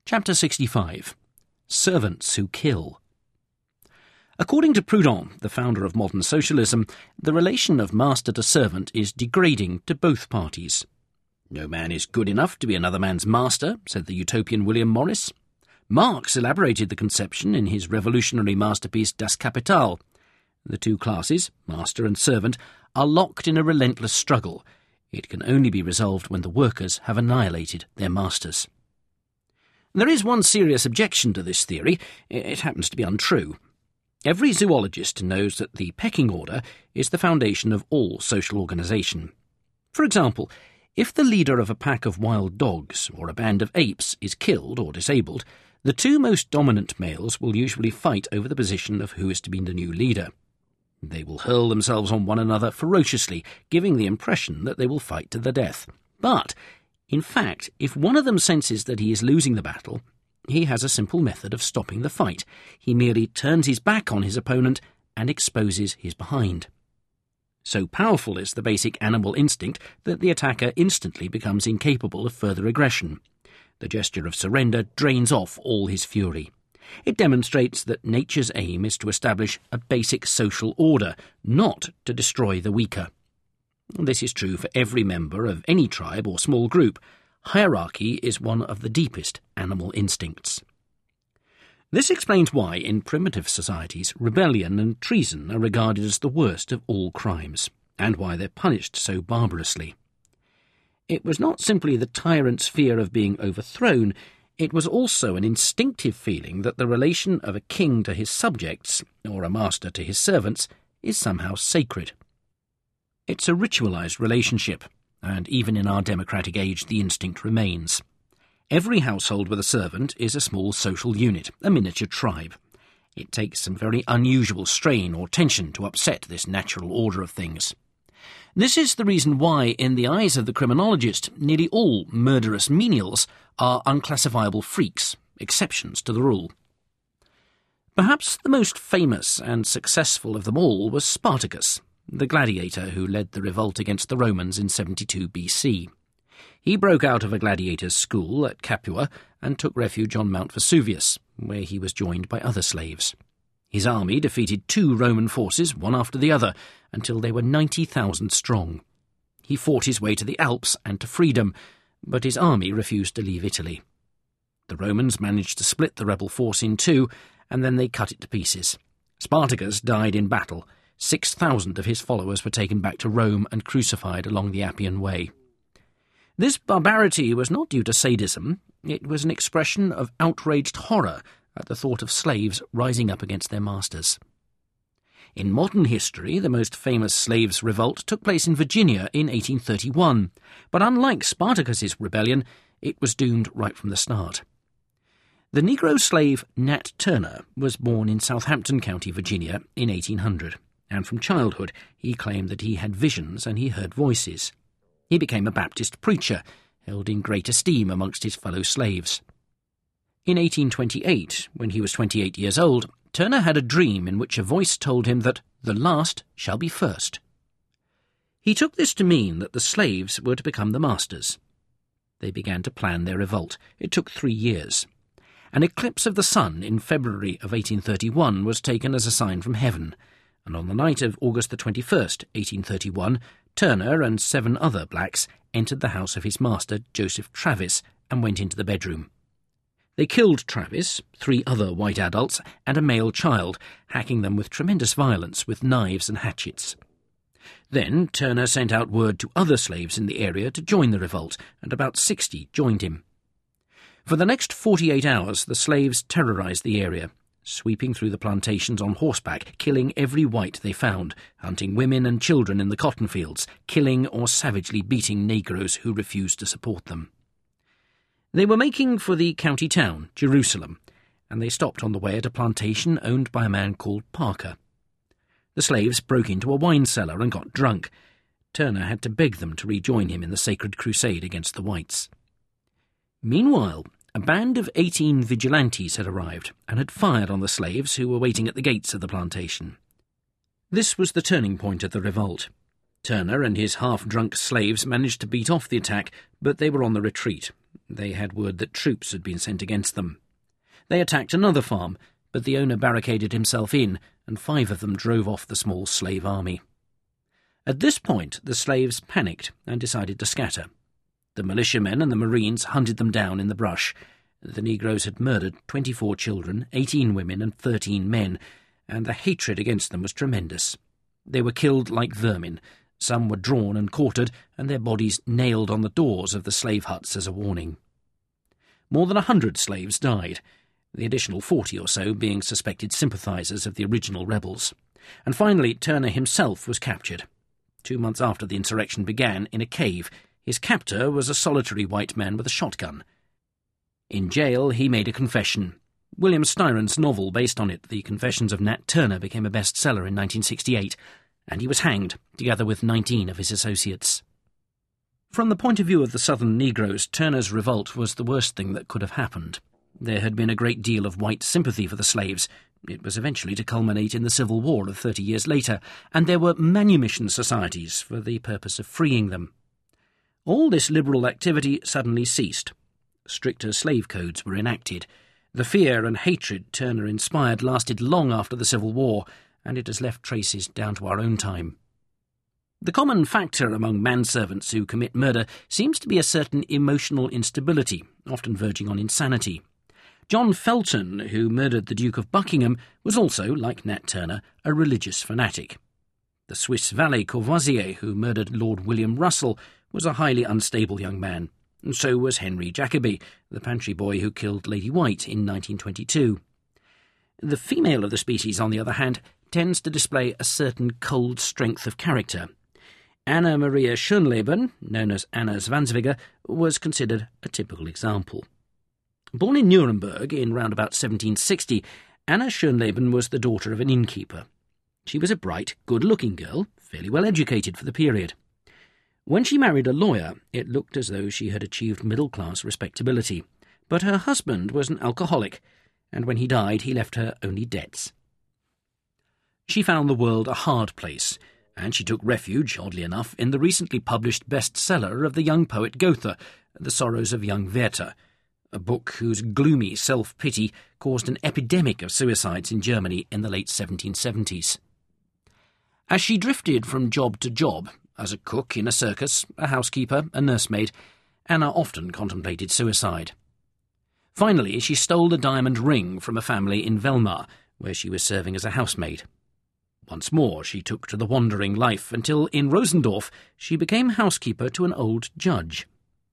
Chapter 65. Servants Who Kill. According to Proudhon, the founder of modern socialism, the relation of master to servant is degrading to both parties. No man is good enough to be another man's master, said the utopian William Morris. Marx elaborated the conception in his revolutionary masterpiece Das Kapital. The two classes, master and servant, are locked in a relentless struggle. It can only be resolved when the workers have annihilated their masters. There is one serious objection to this theory. It happens to be untrue. Every zoologist knows that the pecking order is the foundation of all social organisation. For example, if the leader of a pack of wild dogs or a band of apes is killed or disabled, the two most dominant males will usually fight over the position of who is to be the new leader. They will hurl themselves on one another ferociously, giving the impression that they will fight to the death. But in fact, if one of them senses that he is losing the battle, he has a simple method of stopping the fight. He merely turns his back on his opponent and exposes his behind. So powerful is the basic animal instinct that the attacker instantly becomes incapable of further aggression. The gesture of surrender drains off all his fury. It demonstrates that nature's aim is to establish a basic social order, not to destroy the weaker. This is true for every member of any tribe or small group. Hierarchy is one of the deepest animal instincts. This explains why, in primitive societies, rebellion and treason are regarded as the worst of all crimes, and why they're punished so barbarously. It was not simply the tyrant's fear of being overthrown, it was also an instinctive feeling that the relation of a king to his subjects, or a master to his servants, is somehow sacred. It's a ritualised relationship, and even in our democratic age the instinct remains. Every household with a servant is a small social unit, a miniature tribe. It takes some very unusual strain or tension to upset this natural order of things. This is the reason why, in the eyes of the criminologist, nearly all murderous menials are unclassifiable freaks, exceptions to the rule. Perhaps the most famous and successful of them all was Spartacus, the gladiator who led the revolt against the Romans in 72 BC. He broke out of a gladiators' school at Capua and took refuge on Mount Vesuvius, where he was joined by other slaves. His army defeated 2 Roman forces, one after the other, until they were 90,000 strong. He fought his way to the Alps and to freedom, but his army refused to leave Italy. The Romans managed to split the rebel force in 2, and then they cut it to pieces. Spartacus died in battle. 6,000 of his followers were taken back to Rome and crucified along the Appian Way. This barbarity was not due to sadism. It was an expression of outraged horror at the thought of slaves rising up against their masters. In modern history, the most famous slaves' revolt took place in Virginia in 1831, but unlike Spartacus's rebellion, it was doomed right from the start. The Negro slave Nat Turner was born in Southampton County, Virginia, in 1800, and from childhood he claimed that he had visions and he heard voices. He became a Baptist preacher, held in great esteem amongst his fellow slaves. In 1828, when he was 28 years old, Turner had a dream in which a voice told him that the last shall be first. He took this to mean that the slaves were to become the masters. They began to plan their revolt. It took 3 years. An eclipse of the sun in February of 1831 was taken as a sign from heaven, and on the night of August the 21st, 1831, Turner and 7 other blacks entered the house of his master, Joseph Travis, and went into the bedroom. They killed Travis, 3 other white adults, and a male child, hacking them with tremendous violence with knives and hatchets. Then Turner sent out word to other slaves in the area to join the revolt, and about 60 joined him. For the next 48 hours the slaves terrorized the area, sweeping through the plantations on horseback, killing every white they found, hunting women and children in the cotton fields, killing or savagely beating Negroes who refused to support them. They were making for the county town, Jerusalem, and they stopped on the way at a plantation owned by a man called Parker. The slaves broke into a wine cellar and got drunk. Turner had to beg them to rejoin him in the sacred crusade against the whites. Meanwhile, a band of 18 vigilantes had arrived and had fired on the slaves who were waiting at the gates of the plantation. This was the turning point of the revolt. Turner and his half-drunk slaves managed to beat off the attack, but they were on the retreat, They had word that troops had been sent against them. They attacked another farm, but the owner barricaded himself in, and 5 of them drove off the small slave army. At this point, the slaves panicked and decided to scatter. The militiamen and the Marines hunted them down in the brush. The Negroes had murdered 24 children, 18 women and 13 men, and the hatred against them was tremendous. They were killed like vermin. Some were drawn and quartered, and their bodies nailed on the doors of the slave huts as a warning. More than 100 slaves died, the additional 40 or so being suspected sympathizers of the original rebels. And finally, Turner himself was captured. 2 months after the insurrection began, in a cave, his captor was a solitary white man with a shotgun. In jail, he made a confession. William Styron's novel based on it, The Confessions of Nat Turner, became a bestseller in 1968, and he was hanged, together with 19 of his associates. From the point of view of the Southern Negroes, Turner's revolt was the worst thing that could have happened. There had been a great deal of white sympathy for the slaves. It was eventually to culminate in the Civil War of 30 years later, and there were manumission societies for the purpose of freeing them. All this liberal activity suddenly ceased. Stricter slave codes were enacted. The fear and hatred Turner inspired lasted long after the Civil War, and it has left traces down to our own time. The common factor among manservants who commit murder seems to be a certain emotional instability, often verging on insanity. John Felton, who murdered the Duke of Buckingham, was also, like Nat Turner, a religious fanatic. The Swiss valet Courvoisier, who murdered Lord William Russell, was a highly unstable young man, and so was Henry Jacobi, the pantry boy who killed Lady White in 1922. The female of the species, on the other hand, tends to display a certain cold strength of character. Anna Maria Schönleben, known as Anna Zwanziger, was considered a typical example. Born in Nuremberg in round about 1760, Anna Schönleben was the daughter of an innkeeper. She was a bright, good-looking girl, fairly well educated for the period. When she married a lawyer, it looked as though she had achieved middle-class respectability, but her husband was an alcoholic, and when he died he left her only debts. She found the world a hard place, and she took refuge, oddly enough, in the recently published bestseller of the young poet Goethe, The Sorrows of Young Werther, a book whose gloomy self-pity caused an epidemic of suicides in Germany in the late 1770s. As she drifted from job to job, as a cook in a circus, a housekeeper, a nursemaid, Anna often contemplated suicide. Finally, she stole the diamond ring from a family in Weimar, where she was serving as a housemaid. Once more she took to the wandering life until, in Rosendorf, she became housekeeper to an old judge.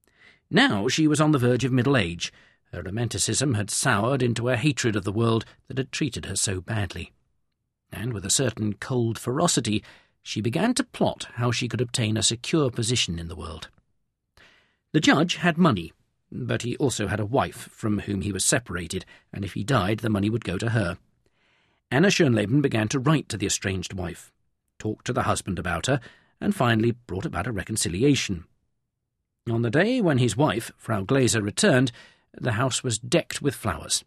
Now she was on the verge of middle age. Her romanticism had soured into a hatred of the world that had treated her so badly. And with a certain cold ferocity, she began to plot how she could obtain a secure position in the world. The judge had money, but he also had a wife from whom he was separated, and if he died, the money would go to her. Anna Schönleben began to write to the estranged wife, talked to the husband about her, and finally brought about a reconciliation. On the day when his wife, Frau Glaser, returned, the house was decked with flowers.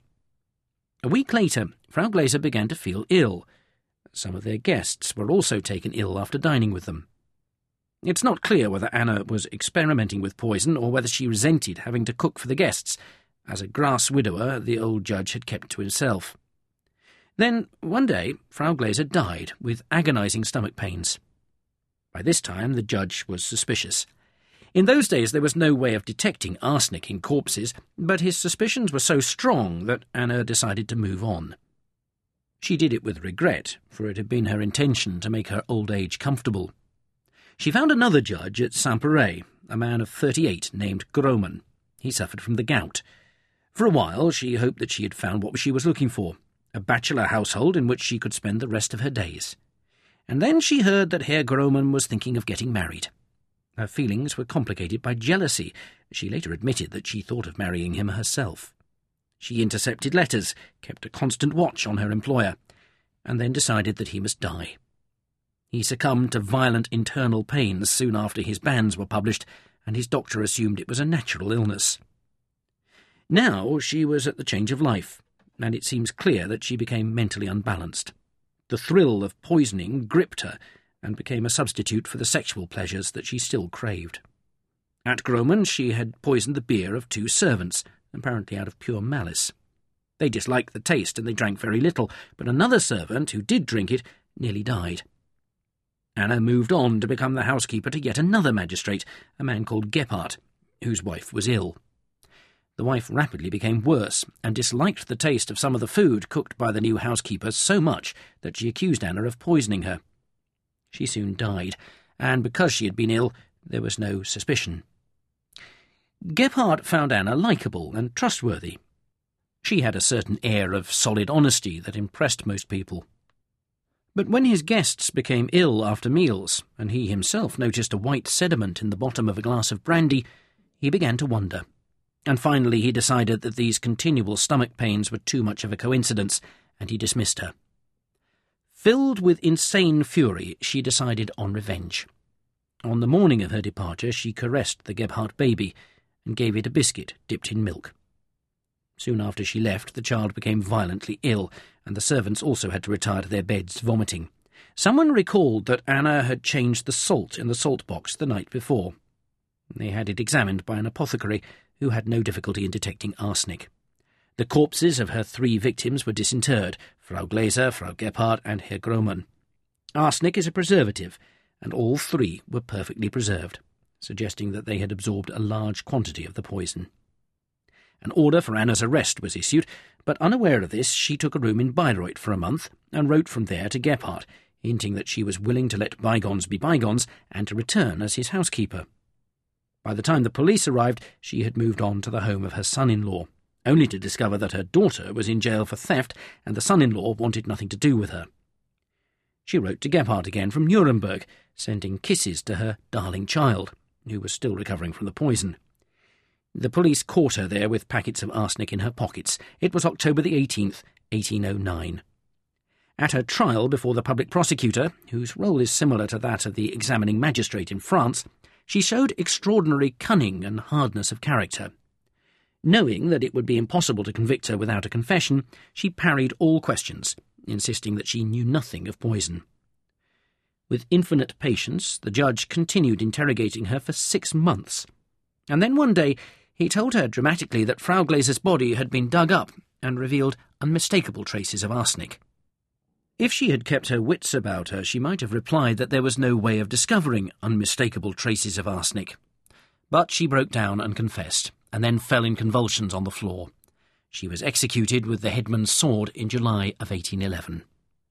A week later, Frau Glaser began to feel ill. Some of their guests were also taken ill after dining with them. It's not clear whether Anna was experimenting with poison or whether she resented having to cook for the guests. As a grass widower, the old judge had kept to himself. Then, one day, Frau Glaser died with agonizing stomach pains. By this time, the judge was suspicious. In those days, there was no way of detecting arsenic in corpses, but his suspicions were so strong that Anna decided to move on. She did it with regret, for it had been her intention to make her old age comfortable. She found another judge at Saint-Péray, a man of 38 named Groman. He suffered from the gout. For a while, she hoped that she had found what she was looking for, a bachelor household in which she could spend the rest of her days. And then she heard that Herr Groman was thinking of getting married. Her feelings were complicated by jealousy. She later admitted that she thought of marrying him herself. She intercepted letters, kept a constant watch on her employer, and then decided that he must die. He succumbed to violent internal pains soon after his banns were published, and his doctor assumed it was a natural illness. Now she was at the change of life, and it seems clear that she became mentally unbalanced. The thrill of poisoning gripped her and became a substitute for the sexual pleasures that she still craved. At Groman she had poisoned the beer of 2 servants, apparently out of pure malice. They disliked the taste and they drank very little, but another servant, who did drink it, nearly died. Anna moved on to become the housekeeper to yet another magistrate, a man called Gebhardt, whose wife was ill. The wife rapidly became worse and disliked the taste of some of the food cooked by the new housekeeper so much that she accused Anna of poisoning her. She soon died, and because she had been ill, there was no suspicion. Gebhardt found Anna likeable and trustworthy. She had a certain air of solid honesty that impressed most people. But when his guests became ill after meals, and he himself noticed a white sediment in the bottom of a glass of brandy, he began to wonder. And finally he decided that these continual stomach pains were too much of a coincidence, and he dismissed her. Filled with insane fury, she decided on revenge. On the morning of her departure, she caressed the Gebhardt baby and gave it a biscuit dipped in milk. Soon after she left, the child became violently ill, and the servants also had to retire to their beds, vomiting. Someone recalled that Anna had changed the salt in the salt box the night before. They had it examined by an apothecary, who had no difficulty in detecting arsenic. The corpses of her 3 victims were disinterred, Frau Glaser, Frau Gebhardt, and Herr Groman. Arsenic is a preservative, and all 3 were perfectly preserved, suggesting that they had absorbed a large quantity of the poison. An order for Anna's arrest was issued, but unaware of this, she took a room in Bayreuth for a month and wrote from there to Gebhardt, hinting that she was willing to let bygones be bygones and to return as his housekeeper. By the time the police arrived, she had moved on to the home of her son-in-law, only to discover that her daughter was in jail for theft and the son-in-law wanted nothing to do with her. She wrote to Gebhardt again from Nuremberg, sending kisses to her darling child, who was still recovering from the poison. The police caught her there with packets of arsenic in her pockets. It was October the 18th, 1809. At her trial before the public prosecutor, whose role is similar to that of the examining magistrate in France, she showed extraordinary cunning and hardness of character. Knowing that it would be impossible to convict her without a confession, she parried all questions, insisting that she knew nothing of poison. With infinite patience, the judge continued interrogating her for 6 months, and then one day he told her dramatically that Frau Glaser's body had been dug up and revealed unmistakable traces of arsenic. If she had kept her wits about her, she might have replied that there was no way of discovering unmistakable traces of arsenic. But she broke down and confessed, and then fell in convulsions on the floor. She was executed with the headman's sword in July of 1811.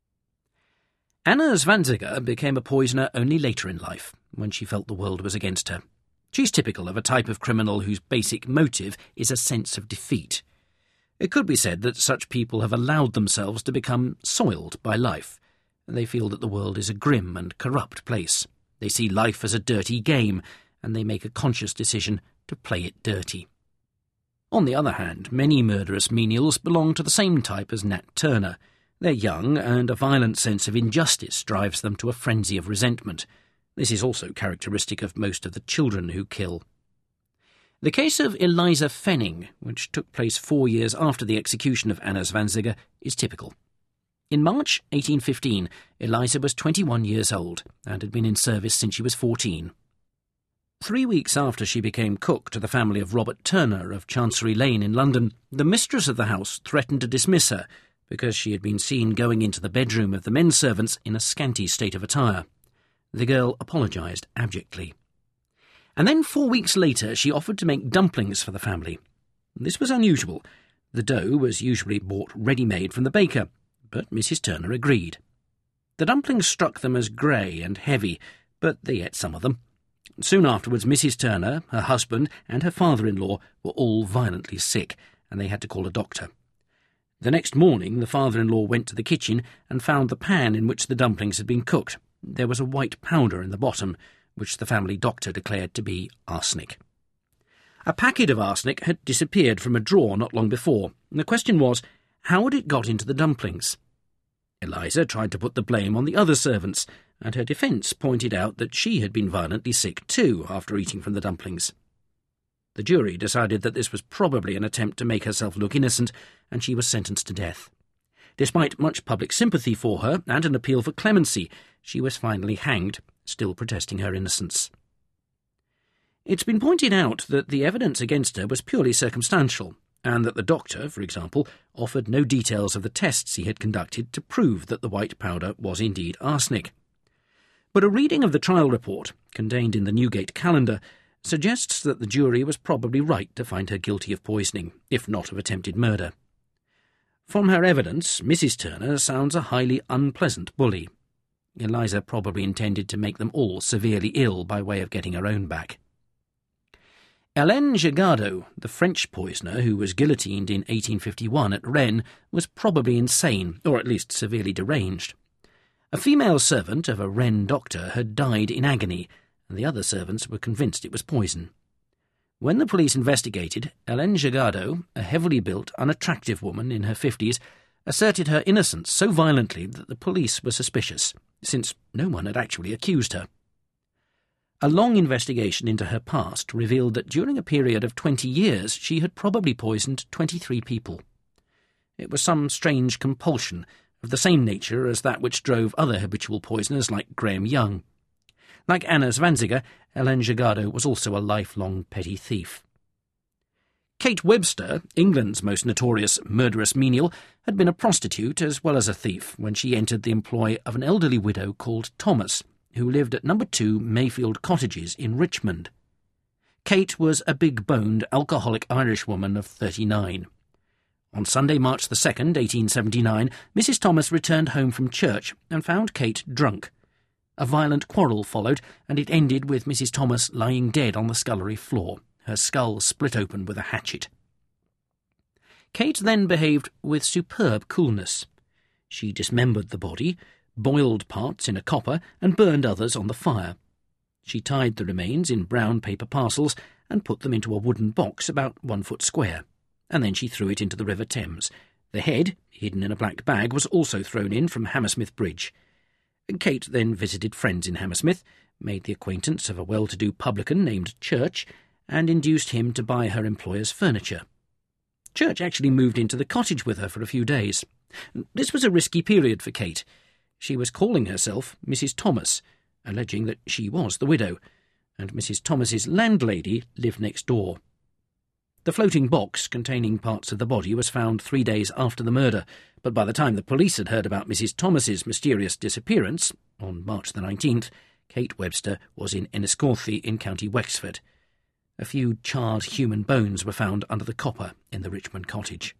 Anna Zwanziger became a poisoner only later in life, when she felt the world was against her. She's typical of a type of criminal whose basic motive is a sense of defeat. It could be said that such people have allowed themselves to become soiled by life. They feel that the world is a grim and corrupt place. They see life as a dirty game, and they make a conscious decision to play it dirty. On the other hand, many murderous menials belong to the same type as Nat Turner. They're young, and a violent sense of injustice drives them to a frenzy of resentment. This is also characteristic of most of the children who kill. The case of Eliza Fenning, which took place 4 years after the execution of Anna Zwanziger, is typical. In March 1815, Eliza was 21 years old and had been in service since she was 14. 3 weeks after she became cook to the family of Robert Turner of Chancery Lane in London, the mistress of the house threatened to dismiss her because she had been seen going into the bedroom of the men servants in a scanty state of attire. The girl apologised abjectly. And then 4 weeks later she offered to make dumplings for the family. This was unusual. The dough was usually bought ready-made from the baker, but Mrs. Turner agreed. The dumplings struck them as grey and heavy, but they ate some of them. Soon afterwards Mrs. Turner, her husband, and her father-in-law were all violently sick, and they had to call a doctor. The next morning the father-in-law went to the kitchen and found the pan in which the dumplings had been cooked. There was a white powder in the bottom, which the family doctor declared to be arsenic. A packet of arsenic had disappeared from a drawer not long before, and the question was, how had it got into the dumplings? Eliza tried to put the blame on the other servants, and her defence pointed out that she had been violently sick too after eating from the dumplings. The jury decided that this was probably an attempt to make herself look innocent, and she was sentenced to death. Despite much public sympathy for her and an appeal for clemency, she was finally hanged, still protesting her innocence. It's been pointed out that the evidence against her was purely circumstantial, and that the doctor, for example, offered no details of the tests he had conducted to prove that the white powder was indeed arsenic. But a reading of the trial report, contained in the Newgate Calendar, suggests that the jury was probably right to find her guilty of poisoning, if not of attempted murder. From her evidence, Mrs. Turner sounds a highly unpleasant bully. Eliza probably intended to make them all severely ill by way of getting her own back. Hélène Gigardeau, the French poisoner who was guillotined in 1851 at Rennes, was probably insane, or at least severely deranged. A female servant of a Rennes doctor had died in agony, and the other servants were convinced it was poison. When the police investigated, Hélène Gigardeau, a heavily built, unattractive woman in her 50s, asserted her innocence so violently that the police were suspicious, since no one had actually accused her. A long investigation into her past revealed that during a period of 20 years she had probably poisoned 23 people. It was some strange compulsion, of the same nature as that which drove other habitual poisoners like Graham Young. Like Anna Zwanziger, Hélène Gigardeau was also a lifelong petty thief. Kate Webster, England's most notorious murderous menial, had been a prostitute as well as a thief when she entered the employ of an elderly widow called Thomas, who lived at No. 2 Mayfield Cottages in Richmond. Kate was a big-boned, alcoholic Irishwoman of 39. On Sunday, March the 2nd, 1879, Mrs. Thomas returned home from church and found Kate drunk. A violent quarrel followed, and it ended with Mrs. Thomas lying dead on the scullery floor, her skull split open with a hatchet. Kate then behaved with superb coolness. She dismembered the body, boiled parts in a copper, and burned others on the fire. She tied the remains in brown paper parcels and put them into a wooden box about 1 foot square, and then she threw it into the River Thames. The head, hidden in a black bag, was also thrown in from Hammersmith Bridge. Kate then visited friends in Hammersmith, made the acquaintance of a well-to-do publican named Church, and induced him to buy her employer's furniture. Church actually moved into the cottage with her for a few days. This was a risky period for Kate. She was calling herself Mrs. Thomas, alleging that she was the widow, and Mrs. Thomas's landlady lived next door. The floating box containing parts of the body was found 3 days after the murder, but by the time the police had heard about Mrs. Thomas's mysterious disappearance, on March the 19th, Kate Webster was in Enniscorthy in County Wexford. A few charred human bones were found under the copper in the Richmond cottage.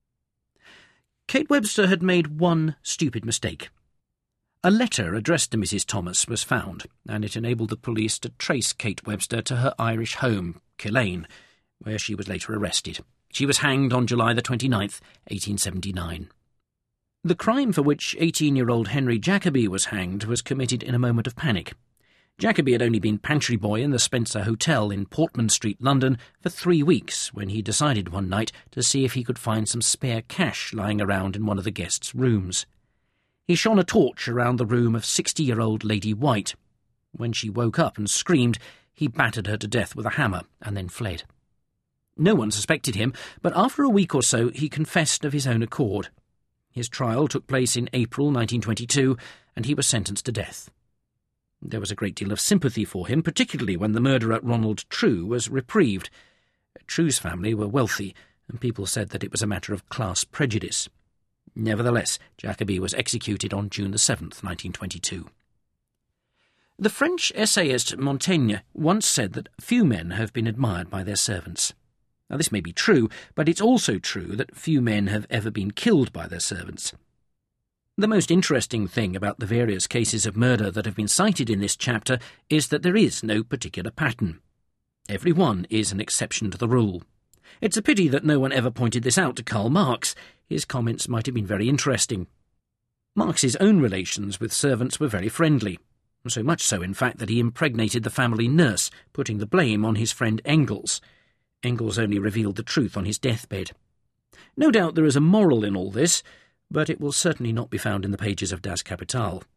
Kate Webster had made one stupid mistake. A letter addressed to Mrs. Thomas was found, and it enabled the police to trace Kate Webster to her Irish home, Killane, where she was later arrested. She was hanged on July the 29th, 1879. The crime for which 18-year-old Henry Jacobi was hanged was committed in a moment of panic. Jacobi had only been pantry boy in the Spencer Hotel in Portman Street, London, for 3 weeks when he decided one night to see if he could find some spare cash lying around in one of the guests' rooms. He shone a torch around the room of 60-year-old Lady White. When she woke up and screamed, he battered her to death with a hammer and then fled. No one suspected him, but after a week or so he confessed of his own accord. His trial took place in April 1922, and he was sentenced to death. There was a great deal of sympathy for him, particularly when the murderer Ronald True was reprieved. True's family were wealthy, and people said that it was a matter of class prejudice. Nevertheless, Jacobi was executed on June the 7th, 1922. The French essayist Montaigne once said that few men have been admired by their servants. Now, this may be true, but it's also true that few men have ever been killed by their servants. The most interesting thing about the various cases of murder that have been cited in this chapter is that there is no particular pattern. Every one is an exception to the rule. It's a pity that no one ever pointed this out to Karl Marx. His comments might have been very interesting. Marx's own relations with servants were very friendly, so much so, in fact, that he impregnated the family nurse, putting the blame on his friend Engels. Engels only revealed the truth on his deathbed. No doubt there is a moral in all this, but it will certainly not be found in the pages of Das Kapital.